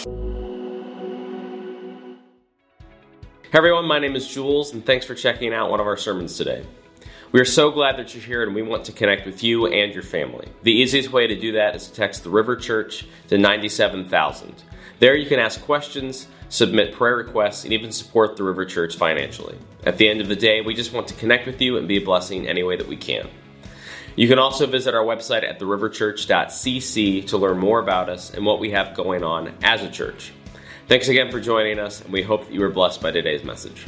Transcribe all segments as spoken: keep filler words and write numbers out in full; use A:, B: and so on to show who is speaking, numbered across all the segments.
A: Hey everyone, my name is Jules, and thanks for checking out one of our sermons today. We are so glad that you're here, and we want to connect with you and your family. The easiest way to do that is to text the River Church to nine seven thousand. There you can ask questions, submit prayer requests, and even support the River Church financially. At the end of the day, we just want to connect with you and be a blessing any way that we can. You can also visit our website at the river church dot c c to learn more about us and what we have going on as a church. Thanks again for joining us, and we hope that you were blessed by today's message.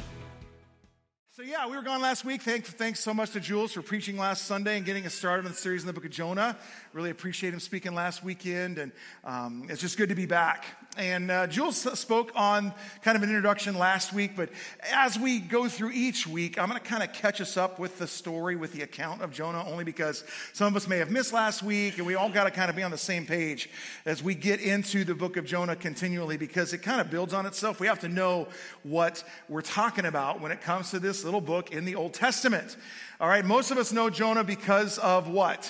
B: So yeah, we were gone last week. Thanks, thanks so much to Jules for preaching last Sunday and getting us started on the series in the book of Jonah. Really appreciate him speaking last weekend, and um, it's just good to be back. And uh, Jules spoke on kind of an introduction last week, but as we go through each week, I'm going to kind of catch us up with the story, with the account of Jonah, only because some of us may have missed last week, and we all got to kind of be on the same page as we get into the book of Jonah continually, because it kind of builds on itself. We have to know what we're talking about when it comes to this little book in the Old Testament. All right, most of us know Jonah because of what?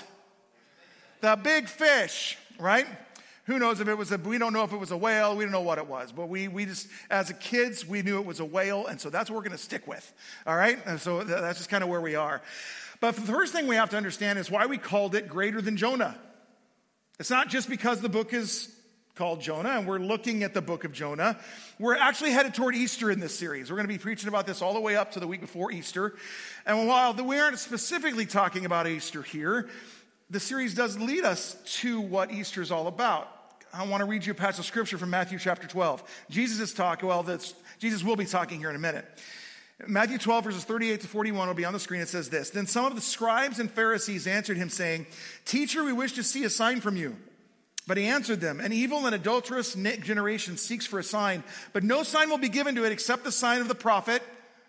B: The big fish, right? Who knows if it was a, we don't know if it was a whale, we don't know what it was, but we we just, as a kids, we knew it was a whale, and so that's what we're going to stick with, all right? And so that's just kind of where we are. But the first thing we have to understand is why we called it Greater Than Jonah. It's not just because the book is called Jonah, and we're looking at the book of Jonah. We're actually headed toward Easter in this series. We're going to be preaching about this all the way up to the week before Easter. And while we aren't specifically talking about Easter here, the series does lead us to what Easter is all about. I want to read you a passage of scripture from Matthew chapter twelve. Jesus is talking, well, that's, Jesus will be talking here in a minute. Matthew twelve, verses thirty-eight to forty-one will be on the screen. It says this: Then some of the scribes and Pharisees answered him, saying, Teacher, we wish to see a sign from you. But he answered them, An evil and adulterous generation seeks for a sign, but no sign will be given to it except the sign of the prophet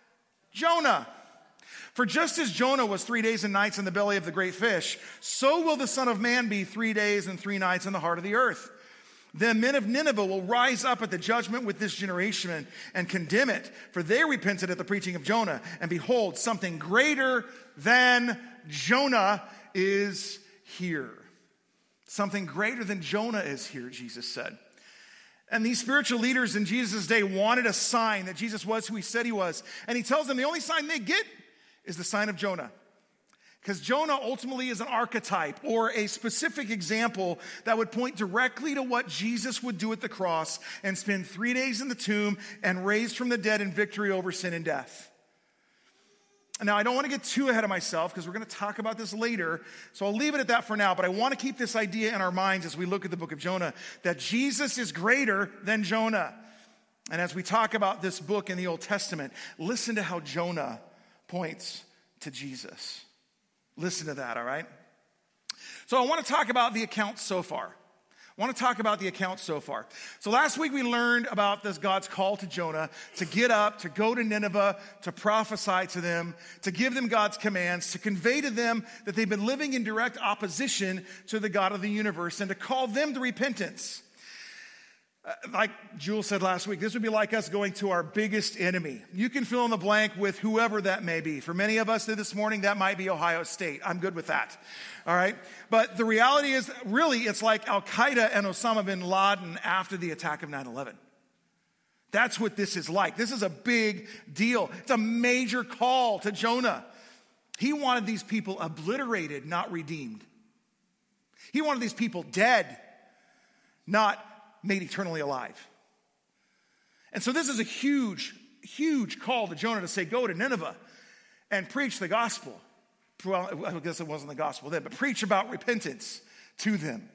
B: Jonah. For just as Jonah was three days and nights in the belly of the great fish, so will the Son of Man be three days and three nights in the heart of the earth. Then men of Nineveh will rise up at the judgment with this generation and, and condemn it, for they repented at the preaching of Jonah. And behold, something greater than Jonah is here. Something greater than Jonah is here, Jesus said. And these spiritual leaders in Jesus' day wanted a sign that Jesus was who he said he was. And he tells them the only sign they get is the sign of Jonah. Because Jonah ultimately is an archetype or a specific example that would point directly to what Jesus would do at the cross and spend three days in the tomb and raised from the dead in victory over sin and death. Now, I don't want to get too ahead of myself because we're going to talk about this later, so I'll leave it at that for now, but I want to keep this idea in our minds as we look at the book of Jonah, that Jesus is greater than Jonah. And as we talk about this book in the Old Testament, listen to how Jonah points to Jesus. Listen to that, all right? So I want to talk about the account so far. I want to talk about the account so far. So last week we learned about this God's call to Jonah to get up, to go to Nineveh, to prophesy to them, to give them God's commands, to convey to them that they've been living in direct opposition to the God of the universe, and to call them to repentance. Like Jules said last week, this would be like us going to our biggest enemy. You can fill in the blank with whoever that may be. For many of us this morning, that might be Ohio State. I'm good with that. All right? But the reality is, really, it's like Al-Qaeda and Osama bin Laden after the attack of nine eleven. That's what this is like. This is a big deal. It's a major call to Jonah. He wanted these people obliterated, not redeemed. He wanted these people dead, not made eternally alive. And so this is a huge, huge call to Jonah to say, go to Nineveh and preach the gospel. Well, I guess it wasn't the gospel then, but preach about repentance to them.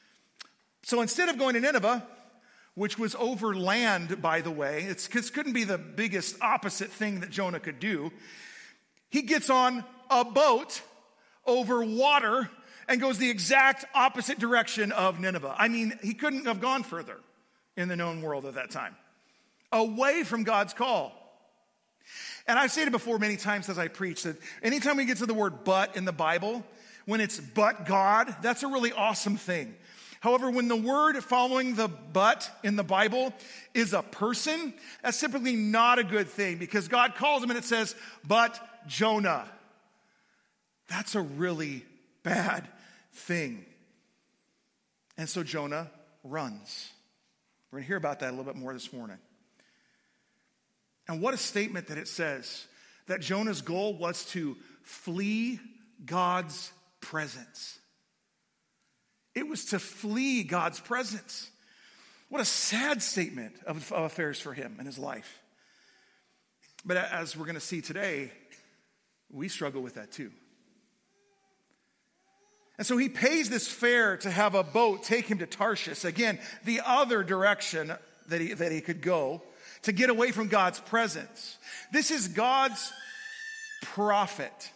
B: So instead of going to Nineveh, which was over land, by the way, it's, it couldn't be the biggest opposite thing that Jonah could do, he gets on a boat over water and goes the exact opposite direction of Nineveh. I mean, he couldn't have gone further in the known world at that time. Away from God's call. And I've said it before many times as I preach that anytime we get to the word but in the Bible, when it's but God, that's a really awesome thing. However, when the word following the but in the Bible is a person, that's typically not a good thing because God calls him and it says, but Jonah. That's a really bad thing. And so Jonah runs. We're going to hear about that a little bit more this morning. And what a statement that it says that Jonah's goal was to flee God's presence. It was to flee God's presence. What a sad statement of, of affairs for him in his life. But as we're going to see today, we struggle with that too. And so he pays this fare to have a boat take him to Tarshish. Again, the other direction that he, that he could go to get away from God's presence. This is God's prophet.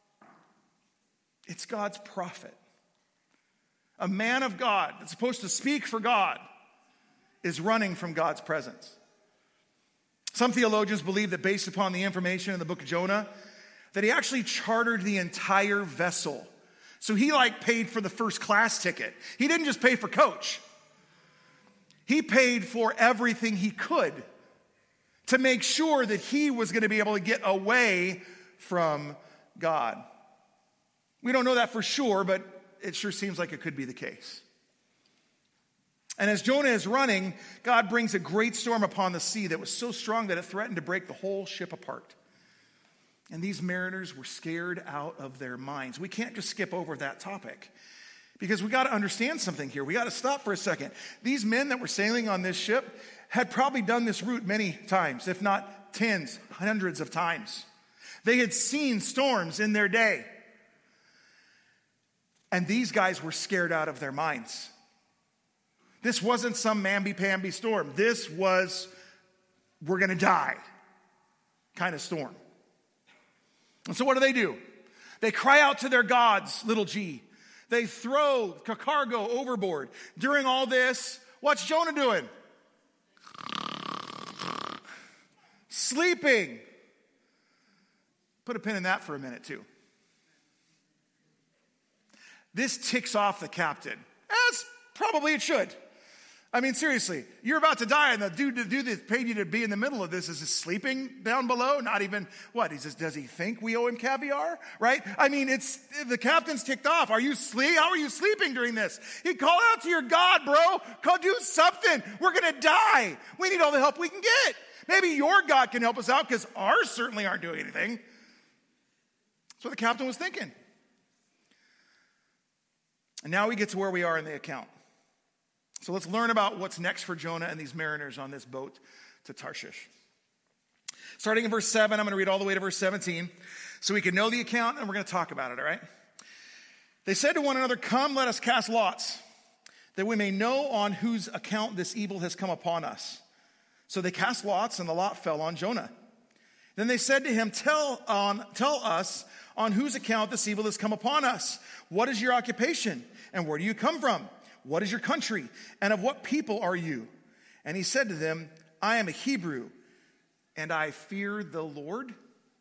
B: It's God's prophet. A man of God that's supposed to speak for God is running from God's presence. Some theologians believe that based upon the information in the book of Jonah, that he actually chartered the entire vessel. So he like paid for the first class ticket. He didn't just pay for coach. He paid for everything he could to make sure that he was going to be able to get away from God. We don't know that for sure, but it sure seems like it could be the case. And as Jonah is running, God brings a great storm upon the sea that was so strong that it threatened to break the whole ship apart. And these mariners were scared out of their minds. We can't just skip over that topic because we got to understand something here. We got to stop for a second. These men that were sailing on this ship had probably done this route many times, if not tens, hundreds of times. They had seen storms in their day. And these guys were scared out of their minds. This wasn't some mamby-pamby storm. This was, we're going to die kind of storm. And so what do they do? They cry out to their gods, little g. They throw cargo overboard. During all this, what's Jonah doing? Sleeping. Put a pin in that for a minute too. This ticks off the captain. As probably it should. I mean, seriously, you're about to die, and the dude, the dude that paid you to be in the middle of this is just sleeping down below. Not even, what, he says, does he think we owe him caviar? Right? I mean, it's, the captain's ticked off. Are you sleep? How are you sleeping during this? He called out to your God, bro. Go do something. We're going to die. We need all the help we can get. Maybe your God can help us out because ours certainly aren't doing anything. That's what the captain was thinking. And now we get to where we are in the account. So let's learn about what's next for Jonah and these mariners on this boat to Tarshish. Starting in verse seven, I'm going to read all the way to verse seventeen so we can know the account and we're going to talk about it, all right? They said to one another, come, let us cast lots, that we may know on whose account this evil has come upon us. So they cast lots, and the lot fell on Jonah. Then they said to him, tell, on, tell us on whose account this evil has come upon us. What is your occupation, and where do you come from? What is your country, and of what people are you? And he said to them, I am a Hebrew, and I fear the Lord,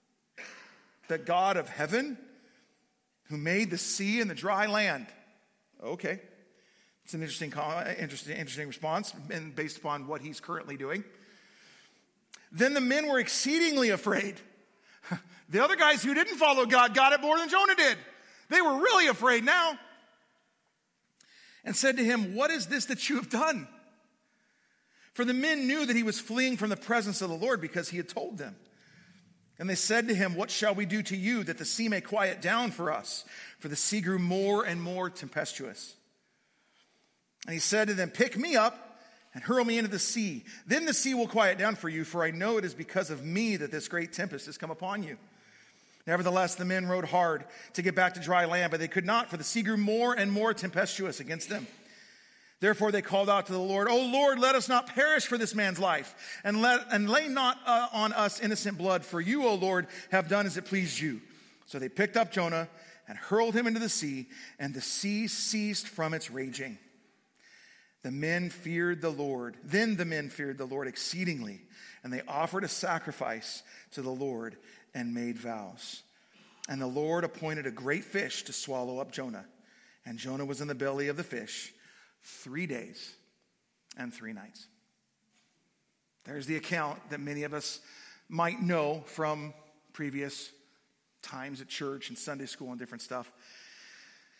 B: the God of heaven, who made the sea and the dry land. Okay. It's an interesting, interesting, interesting response, and based upon what he's currently doing. Then the men were exceedingly afraid. The other guys who didn't follow God got it more than Jonah did. They were really afraid now. And said to him, what is this that you have done? For the men knew that he was fleeing from the presence of the Lord because he had told them. And they said to him, what shall we do to you that the sea may quiet down for us? For the sea grew more and more tempestuous. And he said to them, pick me up and hurl me into the sea. Then the sea will quiet down for you, for I know it is because of me that this great tempest has come upon you. Nevertheless, the men rowed hard to get back to dry land, but they could not, for the sea grew more and more tempestuous against them. Therefore they called out to the Lord, O Lord, let us not perish for this man's life, and let and lay not uh, on us innocent blood, for you, O Lord, have done as it pleased you. So they picked up Jonah and hurled him into the sea, and the sea ceased from its raging. The men feared the Lord. Then the men feared the Lord exceedingly, and they offered a sacrifice to the Lord and made vows. And the Lord appointed a great fish to swallow up Jonah. And Jonah was in the belly of the fish three days and three nights. There's the account that many of us might know from previous times at church and Sunday school and different stuff.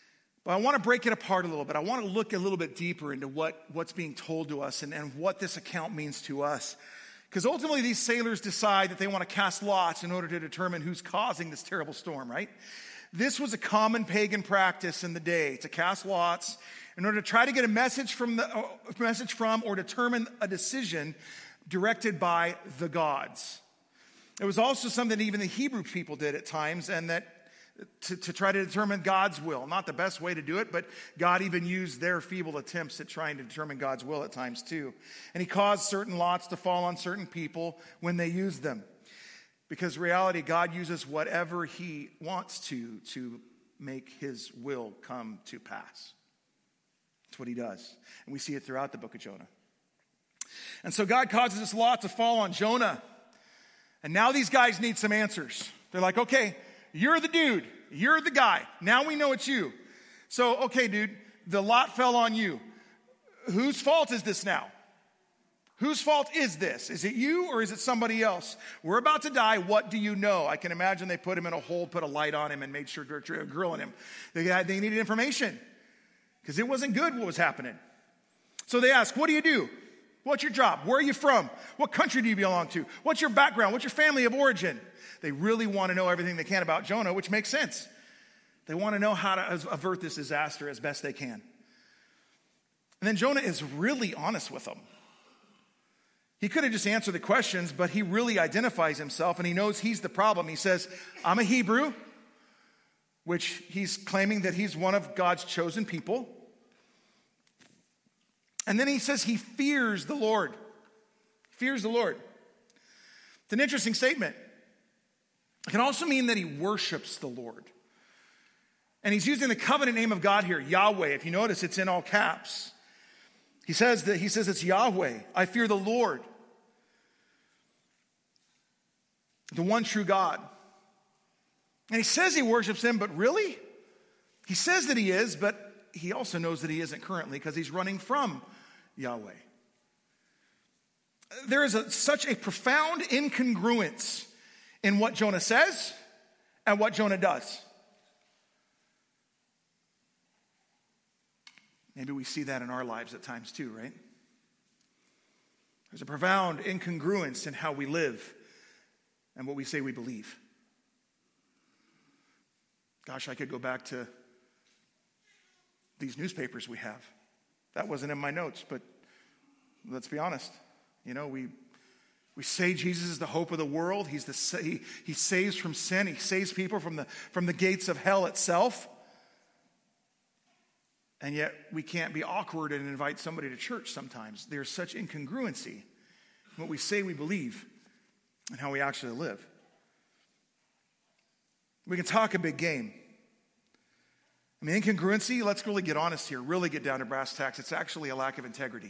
B: But I want to break it apart a little bit. I want to look a little bit deeper into what, what's being told to us and, and what this account means to us. Because ultimately these sailors decide that they want to cast lots in order to determine who's causing this terrible storm, right? This was a common pagan practice in the day, to cast lots in order to try to get a message from the uh, message from or determine a decision directed by the gods. It was also something even the Hebrew people did at times, and that to, to try to determine God's will. Not the best way to do it, but God even used their feeble attempts at trying to determine God's will at times too. And he caused certain lots to fall on certain people when they used them. Because in reality, God uses whatever he wants to to make his will come to pass. That's what he does. And we see it throughout the book of Jonah. And so God causes this lot to fall on Jonah. And now these guys need some answers. They're like, okay, you're the dude. You're the guy. Now we know it's you. So, okay, dude, the lot fell on you. Whose fault is this now? Whose fault is this? Is it you or is it somebody else? We're about to die. What do you know? I can imagine they put him in a hole, put a light on him, and made sure they're grilling him. They, they needed information because it wasn't good what was happening. So they ask, what do you do? What's your job? Where are you from? What country do you belong to? What's your background? What's your family of origin? They really want to know everything they can about Jonah, which makes sense. They want to know how to avert this disaster as best they can. And then Jonah is really honest with them. He could have just answered the questions, but he really identifies himself and he knows he's the problem. He says, I'm a Hebrew, which he's claiming that he's one of God's chosen people. And then he says he fears the Lord. Fears the Lord. It's an interesting statement. It can also mean that he worships the Lord. And he's using the covenant name of God here, Yahweh. If you notice, it's in all caps. He says that he says it's Yahweh. I fear the Lord, the one true God. And he says he worships him, but really? He says that he is, but he also knows that he isn't currently because he's running from Yahweh. There is a, such a profound incongruence in what Jonah says and what Jonah does. Maybe we see that in our lives at times too, right? There's a profound incongruence in how we live and what we say we believe. Gosh, I could go back to these newspapers we have. That wasn't in my notes, but let's be honest. You know, we we say Jesus is the hope of the world. He's the he, he saves from sin. He saves people from the from the gates of hell itself. And yet we can't be awkward and invite somebody to church sometimes. There's such incongruency in what we say we believe and how we actually live. We can talk a big game. I mean, incongruency, let's really get honest here, really get down to brass tacks. It's actually a lack of integrity.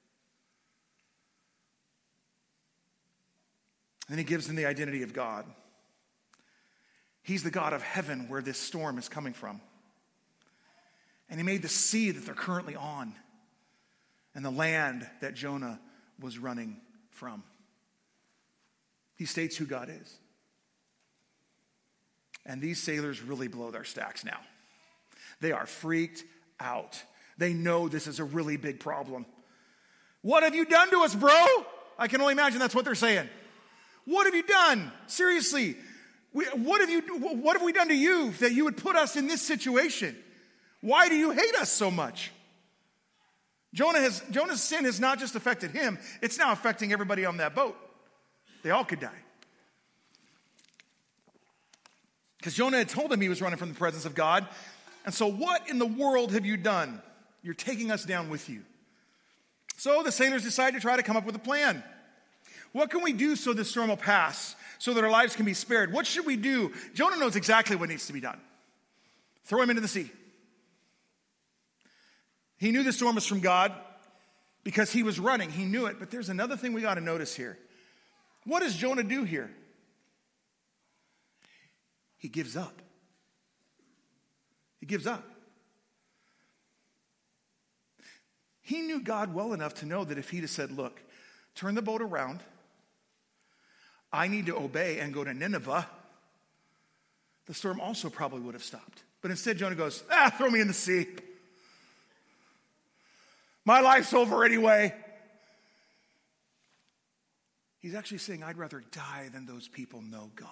B: And then he gives them the identity of God. He's the God of heaven where this storm is coming from. And he made the sea that they're currently on and the land that Jonah was running from. He states who God is. And these sailors really blow their stacks now. They are freaked out. They know this is a really big problem. What have you done to us, bro? I can only imagine that's what they're saying. What have you done? Seriously, we, what have you? What have we done to you that you would put us in this situation? Why do you hate us so much? Jonah has, Jonah's sin has not just affected him, it's now affecting everybody on that boat. They all could die. Because Jonah had told him he was running from the presence of God. And so what in the world have you done? You're taking us down with you. So the sailors decide to try to come up with a plan. What can we do so this storm will pass, so that our lives can be spared? What should we do? Jonah knows exactly what needs to be done. Throw him into the sea. He knew the storm was from God because he was running. He knew it. But there's another thing we got to notice here. What does Jonah do here? He gives up. He gives up. He knew God well enough to know that if he'd have said, look, turn the boat around. I need to obey and go to Nineveh. The storm also probably would have stopped. But instead, Jonah goes, ah, throw me in the sea. My life's over anyway. He's actually saying, I'd rather die than those people know God.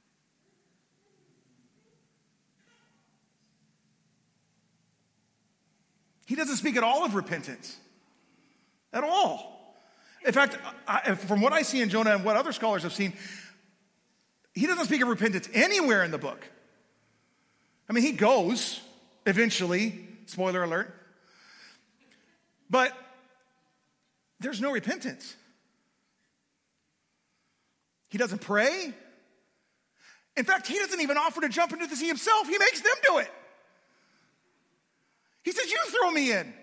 B: He doesn't speak at all of repentance. At all. In fact, I, from what I see in Jonah and what other scholars have seen, he doesn't speak of repentance anywhere in the book. I mean, he goes eventually, spoiler alert, but there's no repentance. He doesn't pray. In fact, he doesn't even offer to jump into the sea himself. He makes them do it. He says, you throw me in.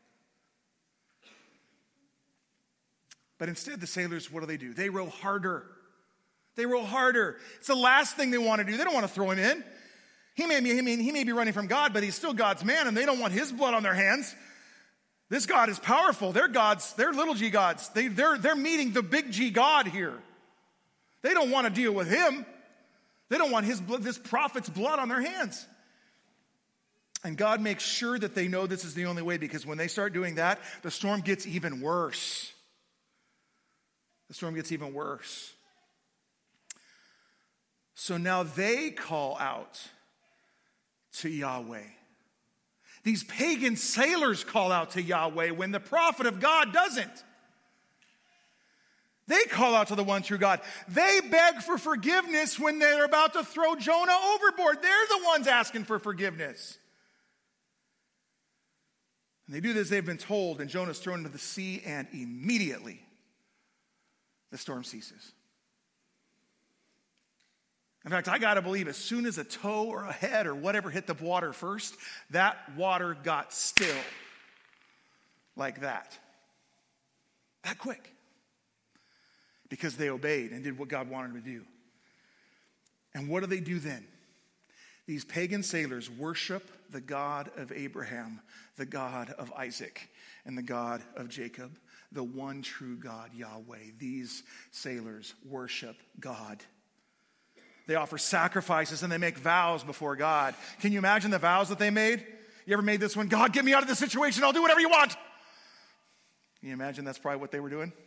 B: But instead, the sailors, what do they do? They row harder. They row harder. It's the last thing they want to do. They don't want to throw him in. He may be, I mean, he may be running from God, but he's still God's man, and they don't want his blood on their hands. This God is powerful. They're gods. They're little g gods. They, they're, they're meeting the big G God here. They don't want to deal with him. They don't want his blood, this prophet's blood on their hands. And God makes sure that they know this is the only way, because when they start doing that, the storm gets even worse. The storm gets even worse. So now they call out to Yahweh. These pagan sailors call out to Yahweh when the prophet of God doesn't. They call out to the one true God. They beg for forgiveness when they're about to throw Jonah overboard. They're the ones asking for forgiveness. And they do this, they've been told, and Jonah's thrown into the sea, and immediately the storm ceases. In fact, I got to believe as soon as a toe or a head or whatever hit the water first, that water got still like that. That quick. Because they obeyed and did what God wanted them to do. And what do they do then? These pagan sailors worship the God of Abraham, the God of Isaac, and the God of Jacob, the one true God, Yahweh. These sailors worship God. They offer sacrifices and they make vows before God. Can you imagine the vows that they made? You ever made this one? God, get me out of this situation. I'll do whatever you want. Can you imagine that's probably what they were doing?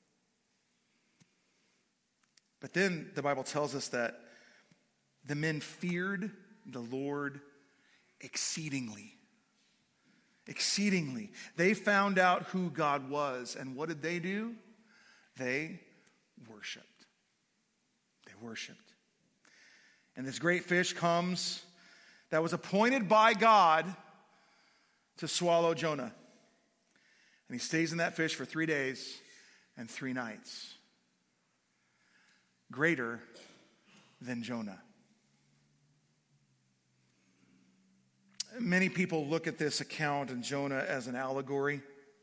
B: But then the Bible tells us that the men feared the Lord exceedingly. Exceedingly. They found out who God was. And what did they do? They worshiped. They worshiped. And this great fish comes that was appointed by God to swallow Jonah. And he stays in that fish for three days and three nights. Greater than Jonah. Many people look at this account and Jonah as an allegory.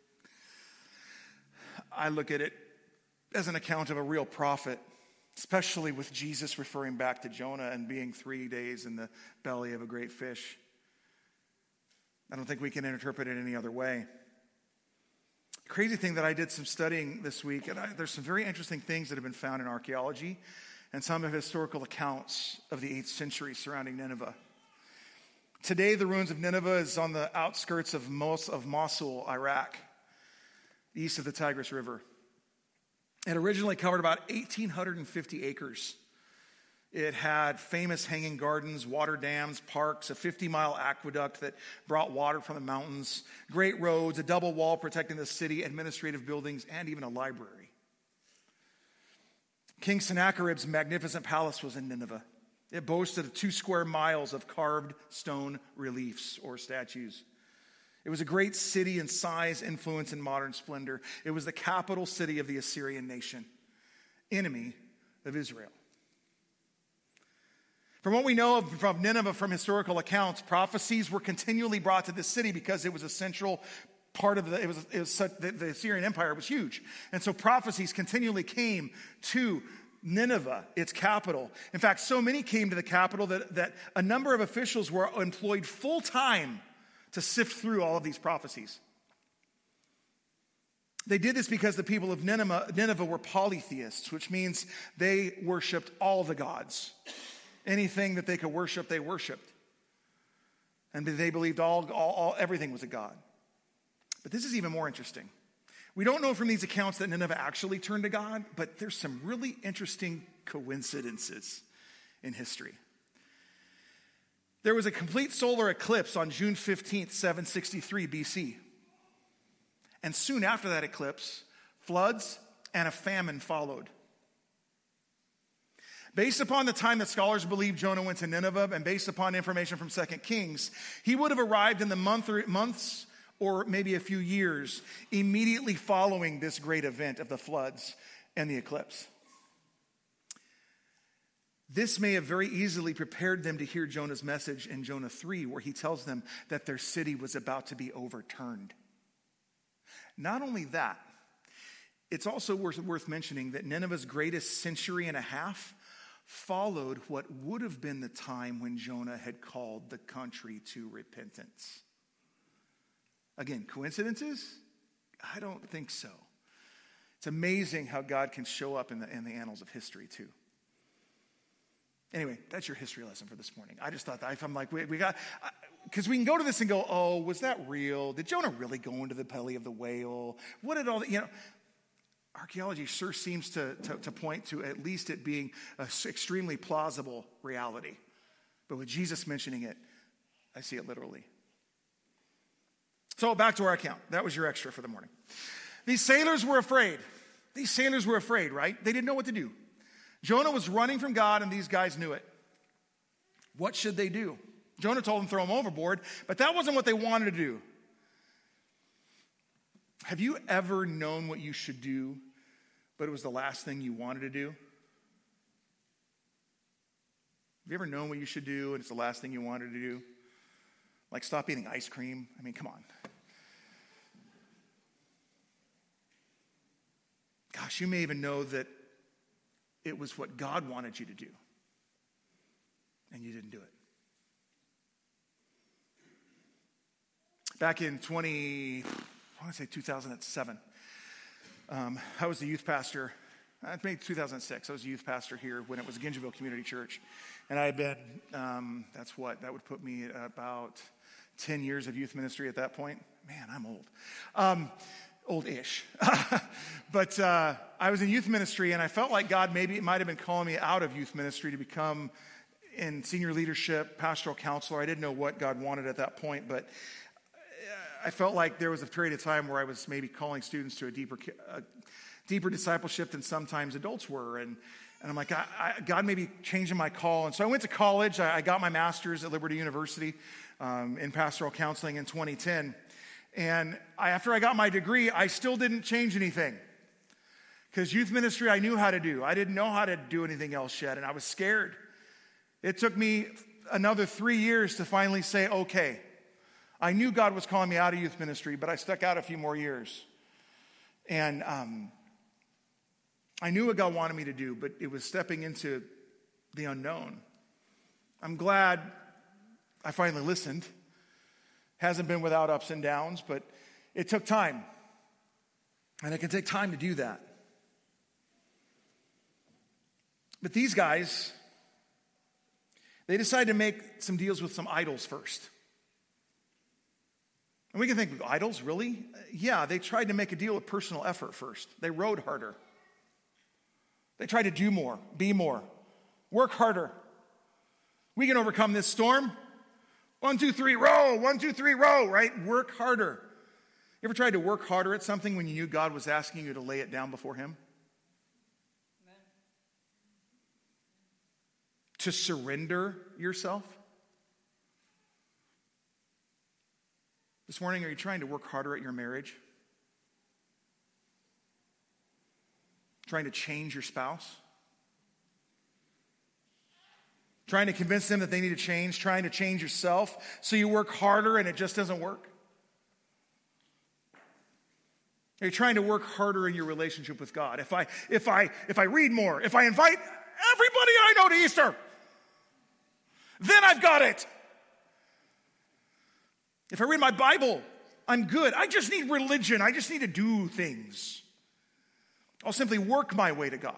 B: I look at it as an account of a real prophet, especially with Jesus referring back to Jonah and being three days in the belly of a great fish. I don't think we can interpret it any other way. Crazy thing that I did some studying this week, and I, there's some very interesting things that have been found in archaeology and some of historical accounts of the eighth century surrounding Nineveh. Today, the ruins of Nineveh is on the outskirts of, Mos- of Mosul, Iraq, east of the Tigris River. It originally covered about one thousand eight hundred fifty acres. It had famous hanging gardens, water dams, parks, a fifty-mile aqueduct that brought water from the mountains, great roads, a double wall protecting the city, administrative buildings, and even a library. King Sennacherib's magnificent palace was in Nineveh. It boasted of two square miles of carved stone reliefs or statues. It was a great city in size, influence, and modern splendor. It was the capital city of the Assyrian nation, enemy of Israel. From what we know of from Nineveh from historical accounts, prophecies were continually brought to this city because it was a central part of the, it was, it was such, the, the Assyrian Empire was huge. And so prophecies continually came to Nineveh, its capital. In fact, so many came to the capital that, that a number of officials were employed full time to sift through all of these prophecies. They did this because the people of Nineveh, Nineveh were polytheists, which means they worshiped all the gods. Anything that they could worship, they worshiped. And they believed all, all, all everything was a god. But this is even more interesting. We don't know from these accounts that Nineveh actually turned to God, but there's some really interesting coincidences in history. There was a complete solar eclipse on June fifteenth, seven sixty-three B C. And soon after that eclipse, floods and a famine followed. Based upon the time that scholars believe Jonah went to Nineveh, and based upon information from Second Kings, he would have arrived in the month or, months or maybe a few years immediately following this great event of the floods and the eclipse. This may have very easily prepared them to hear Jonah's message in Jonah three, where he tells them that their city was about to be overturned. Not only that, it's also worth, worth mentioning that Nineveh's greatest century and a half followed what would have been the time when Jonah had called the country to repentance. Again, coincidences? I don't think so. It's amazing how God can show up in the, in the annals of history too. Anyway, that's your history lesson for this morning. I just thought that, I'm like, we, we got, because we can go to this and go, oh, was that real? Did Jonah really go into the belly of the whale? What did all that, you know, archaeology sure seems to, to, to point to at least it being an extremely plausible reality. But with Jesus mentioning it, I see it literally. So back to our account. That was your extra for the morning. These sailors were afraid. These sailors were afraid, right? They didn't know what to do. Jonah was running from God, and these guys knew it. What should they do? Jonah told them to throw him overboard, but that wasn't what they wanted to do. Have you ever known what you should do, but it was the last thing you wanted to do? Have you ever known what you should do, and it's the last thing you wanted to do? Like stop eating ice cream? I mean, come on. Gosh, you may even know that it was what God wanted you to do, and you didn't do it. Back in twenty, I want to say two thousand seven, um, I was the youth pastor. I maybe two thousand six. I was a youth pastor here when it was Gingellville Community Church, and I had been. Um, that's what that would put me at about ten years of youth ministry at that point. Man, I'm old. Um, Old-ish. But uh, I was in youth ministry, and I felt like God maybe might have been calling me out of youth ministry to become in senior leadership, pastoral counselor. I didn't know what God wanted at that point, but I felt like there was a period of time where I was maybe calling students to a deeper a deeper discipleship than sometimes adults were. And, and I'm like, I, I, God may be changing my call. And so I went to college. I, I got my master's at Liberty University um, in pastoral counseling in twenty ten. And I, after I got my degree, I still didn't change anything. Because youth ministry I knew how to do. I didn't know how to do anything else yet, and I was scared. It took me another three years to finally say, okay. I knew God was calling me out of youth ministry, but I stuck out a few more years. And um, I knew what God wanted me to do, but it was stepping into the unknown. I'm glad I finally listened. Hasn't been without ups and downs, but it took time. And it can take time to do that. But these guys, they decided to make some deals with some idols first. And we can think, idols, really? Yeah, they tried to make a deal with personal effort first. They rowed harder. They tried to do more, be more, work harder. We can overcome this storm. One, two, three, row. One, two, three, row, right? Work harder. You ever tried to work harder at something when you knew God was asking you to lay it down before Him? Amen. To surrender yourself? This morning, are you trying to work harder at your marriage? Trying to change your spouse? Trying to convince them that they need to change, trying to change yourself so you work harder and it just doesn't work? Are you trying to work harder in your relationship with God? If I if I if I read more, if I invite everybody I know to Easter, then I've got it. If I read my Bible, I'm good. I just need religion. I just need to do things. I'll simply work my way to God.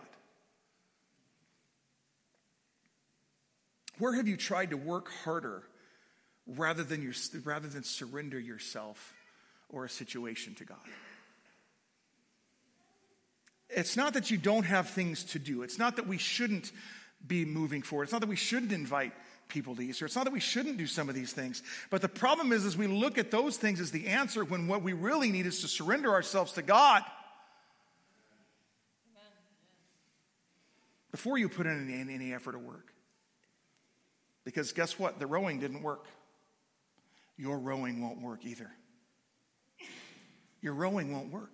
B: Where have you tried to work harder rather than, your, rather than surrender yourself or a situation to God. It's not that you don't have things to do. It's not that we shouldn't be moving forward. It's not that we shouldn't invite people to Easter. It's not that we shouldn't do some of these things. But the problem is, is we look at those things as the answer when what we really need is to surrender ourselves to God. Amen. Before you put in any, any effort or work. Because guess what? The rowing didn't work. Your rowing won't work either. Your rowing won't work.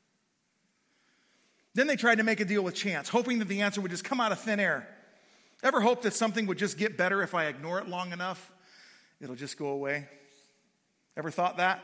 B: Then they tried to make a deal with chance, hoping that the answer would just come out of thin air. Ever hope that something would just get better if I ignore it long enough? It'll just go away. Ever thought that?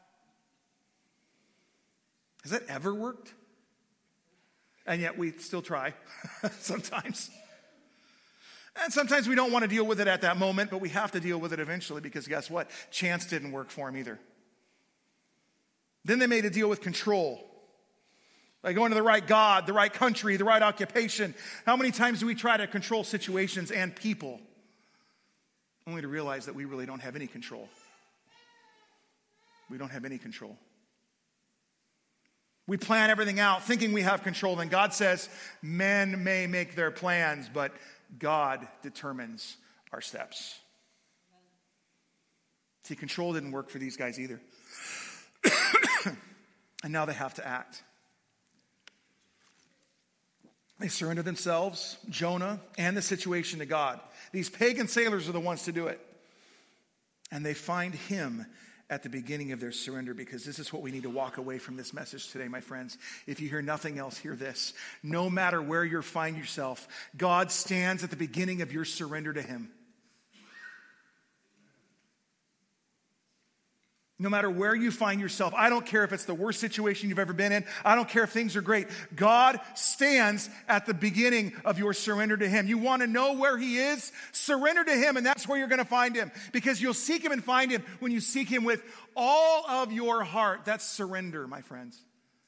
B: Has that ever worked? And yet we still try sometimes. And sometimes we don't want to deal with it at that moment, but we have to deal with it eventually because guess what? Chance didn't work for him either. Then they made a deal with control. By going to the right God, the right country, the right occupation. How many times do we try to control situations and people only to realize that we really don't have any control? We don't have any control. We plan everything out thinking we have control. Then God says, men may make their plans, but God determines our steps. See, control didn't work for these guys either. And now they have to act. They surrender themselves, Jonah, and the situation to God. These pagan sailors are the ones to do it. And they find him at the beginning of their surrender, because this is what we need to walk away from this message today, my friends. If you hear nothing else, hear this. No matter where you find yourself, God stands at the beginning of your surrender to him. No matter where you find yourself, I don't care if it's the worst situation you've ever been in. I don't care if things are great. God stands at the beginning of your surrender to him. You want to know where he is? Surrender to him, and that's where you're going to find him. Because you'll seek him and find him when you seek him with all of your heart. That's surrender, my friends.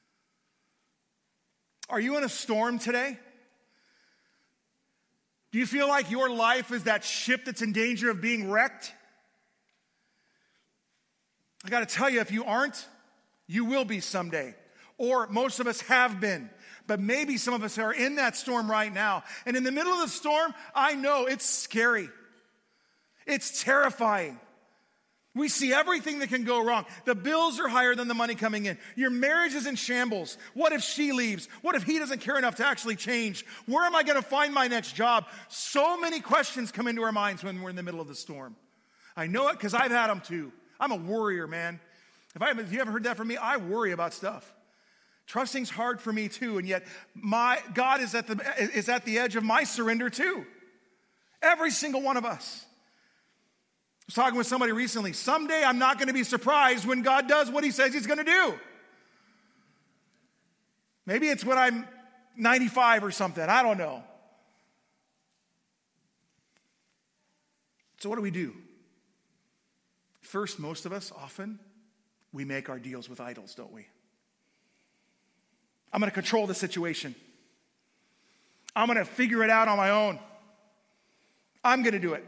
B: Are you in a storm today? Do you feel like your life is that ship that's in danger of being wrecked? I got to tell you, if you aren't, you will be someday. Or most of us have been. But maybe some of us are in that storm right now. And in the middle of the storm, I know it's scary. It's terrifying. We see everything that can go wrong. The bills are higher than the money coming in. Your marriage is in shambles. What if she leaves? What if he doesn't care enough to actually change? Where am I going to find my next job? So many questions come into our minds when we're in the middle of the storm. I know it because I've had them too. I'm a worrier, man. If, I, if you haven't heard that from me, I worry about stuff. Trusting's hard for me too, and yet my God is at the is at the edge of my surrender too. Every single one of us. I was talking with somebody recently. Someday I'm not going to be surprised when God does what he says he's going to do. Maybe it's when I'm ninety-five or something. I don't know. So what do we do? First, most of us, often, we make our deals with idols, don't we? I'm going to control the situation. I'm going to figure it out on my own. I'm going to do it.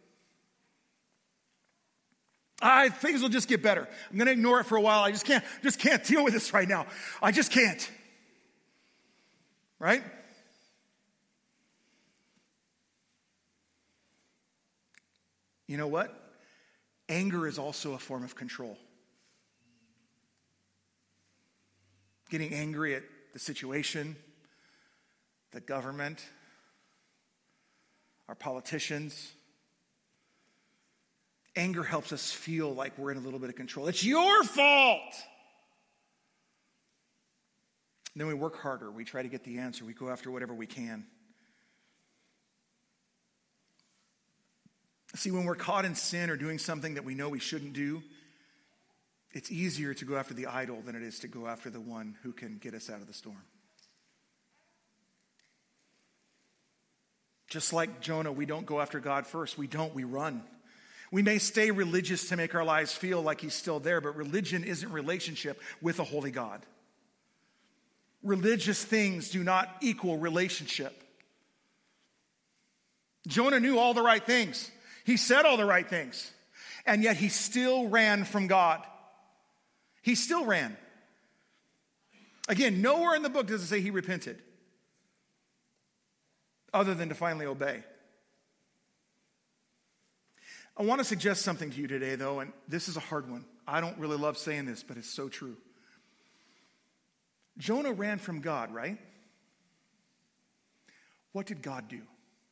B: I, things will just get better. I'm going to ignore it for a while. I just can't, just can't deal with this right now. I just can't. Right? You know what? Anger is also a form of control. Getting angry at the situation, the government, our politicians. Anger helps us feel like we're in a little bit of control. It's your fault. And then we work harder. We try to get the answer. We go after whatever we can. See, when we're caught in sin or doing something that we know we shouldn't do, it's easier to go after the idol than it is to go after the one who can get us out of the storm. Just like Jonah, we don't go after God first. We don't, we run. We may stay religious to make our lives feel like he's still there, but religion isn't relationship with a holy God. Religious things do not equal relationship. Jonah knew all the right things. He said all the right things. And yet he still ran from God. He still ran. Again, nowhere in the book does it say he repented, other than to finally obey. I want to suggest something to you today, though, and this is a hard one. I don't really love saying this, but it's so true. Jonah ran from God, right? What did God do?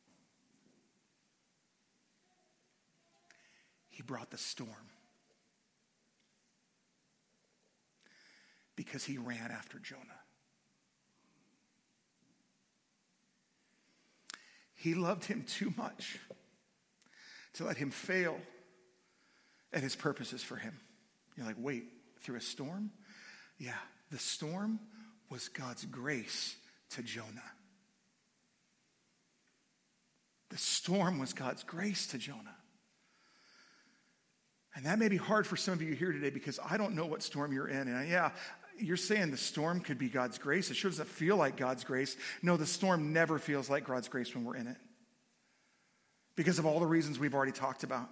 B: He brought the storm. Because he ran after Jonah. He loved him too much to let him fail at his purposes for him. You're like, wait, through a storm? Yeah, the storm was God's grace to Jonah. The storm was God's grace to Jonah. And that may be hard for some of you here today because I don't know what storm you're in. And yeah, you're saying the storm could be God's grace. It sure doesn't feel like God's grace. No, the storm never feels like God's grace when we're in it, because of all the reasons we've already talked about.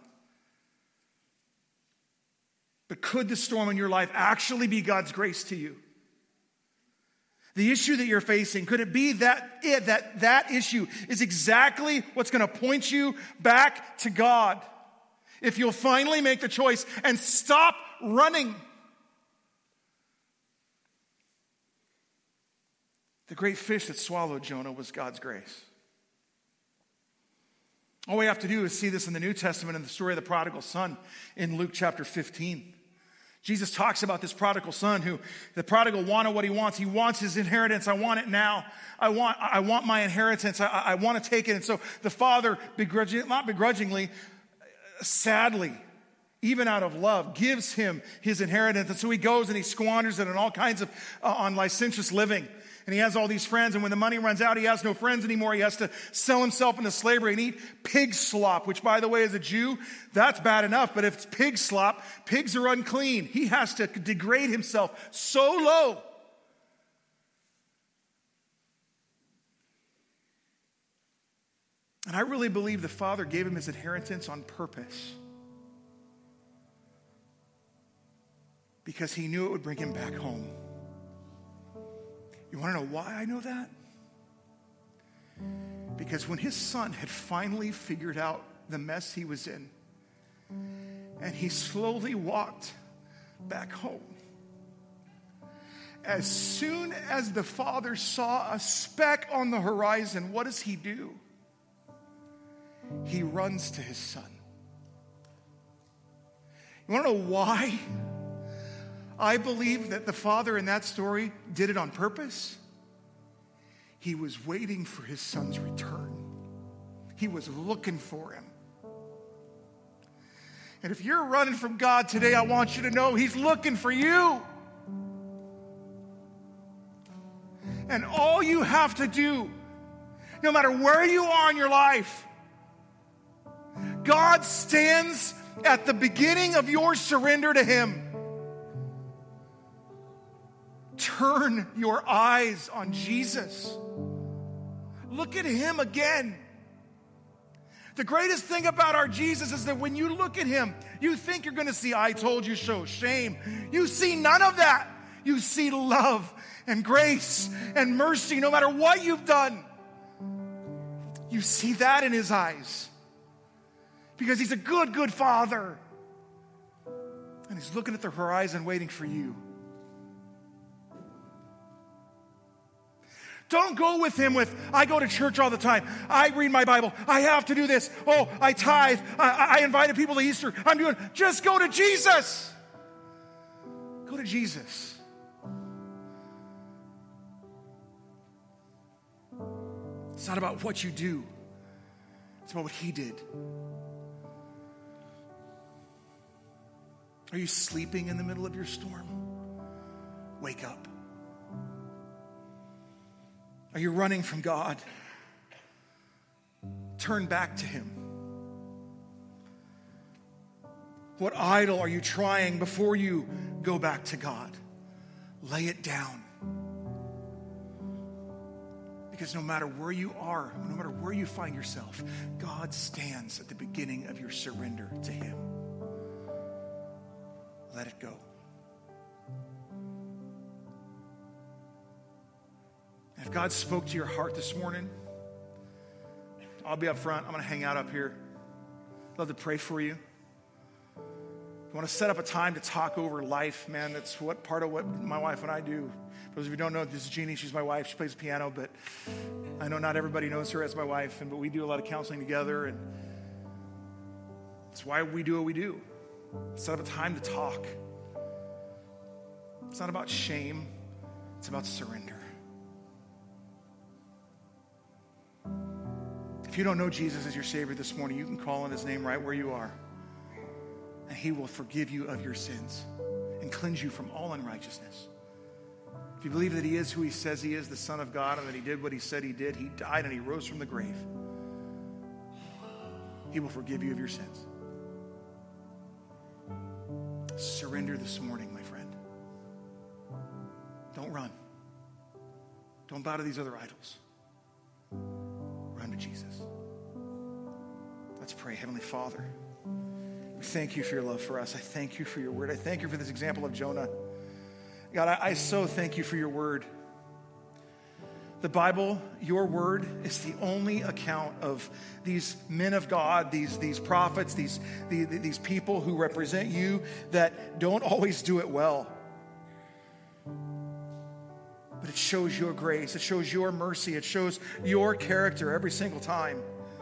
B: But could the storm in your life actually be God's grace to you? The issue that you're facing, could it be that it, that that issue is exactly what's going to point you back to God? If you'll finally make the choice and stop running. The great fish that swallowed Jonah was God's grace. All we have to do is see this in the New Testament in the story of the prodigal son in Luke chapter fifteen. Jesus talks about this prodigal son who, the prodigal wanted what he wants. He wants his inheritance. I want it now. I want, I want my inheritance. I, I want to take it. And so the father, begrudging, not begrudgingly, sadly, even out of love, gives him his inheritance. And so he goes and he squanders it on all kinds of, uh, on licentious living. And he has all these friends, and when the money runs out, he has no friends anymore. He has to sell himself into slavery and eat pig slop, which, by the way, as a Jew, that's bad enough. But if it's pig slop, pigs are unclean. He has to degrade himself so low. And I really believe the father gave him his inheritance on purpose, because he knew it would bring him back home. You want to know why I know that? Because when his son had finally figured out the mess he was in, and he slowly walked back home, as soon as the father saw a speck on the horizon, what does he do? He runs to his son. You want to know why? I believe that the father in that story did it on purpose. He was waiting for his son's return. He was looking for him. And if you're running from God today, I want you to know he's looking for you. And all you have to do, no matter where you are in your life, God stands at the beginning of your surrender to him. Turn your eyes on Jesus. Look at him again. The greatest thing about our Jesus is that when you look at him, you think you're going to see, I told you so, shame. You see none of that. You see love and grace and mercy no matter what you've done. You see that in his eyes. Because he's a good, good father. And he's looking at the horizon waiting for you. Don't go with him with, I go to church all the time. I read my Bible. I have to do this. Oh, I tithe. I, I invited people to Easter. I'm doing, just go to Jesus. Go to Jesus. It's not about what you do. It's about what he did. Are you sleeping in the middle of your storm? Wake up. Are you running from God? Turn back to him. What idol are you trying before you go back to God? Lay it down. Because no matter where you are, no matter where you find yourself, God stands at the beginning of your surrender to him. let it go. If God spoke to your heart this morning, I'll be up front. I'm going to hang out up here. I'd love to pray for you. I want to set up a time to talk over life, man. That's what part of what my wife and I do. For those of you who don't know, this is Jeannie. She's my wife. She plays the piano, but I know not everybody knows her as my wife, and but we do a lot of counseling together, and that's why we do what we do. Set up a time to talk. It's not about shame. It's about surrender. If you don't know Jesus as your Savior this morning, you can call on His name right where you are. And He will forgive you of your sins and cleanse you from all unrighteousness. If you believe that He is who He says He is, the Son of God, and that He did what He said He did, He died and He rose from the grave, He will forgive you of your sins. Surrender this morning, my friend. Don't run. Don't bow to these other idols. Run to Jesus. Let's pray. Heavenly Father, we thank you for your love for us. I thank you for your word. I thank you for this example of Jonah. God, I, I so thank you for your word. The Bible, your word, is the only account of these men of God, these, these prophets, these, the, these people who represent you that don't always do it well. But it shows your grace. It shows your mercy. It shows your character every single time.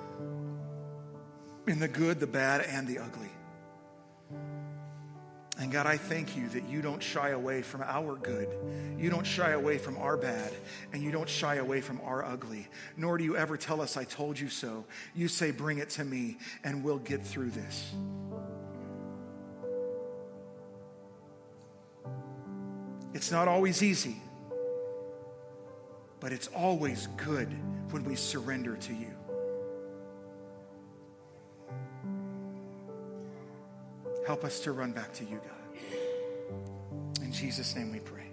B: In the good, the bad, and the ugly. And God, I thank you that you don't shy away from our good. You don't shy away from our bad. And you don't shy away from our ugly. Nor do you ever tell us, I told you so. You say, bring it to me, and we'll get through this. It's not always easy. But it's always good when we surrender to you. Help us to run back to you, God. In Jesus' name we pray.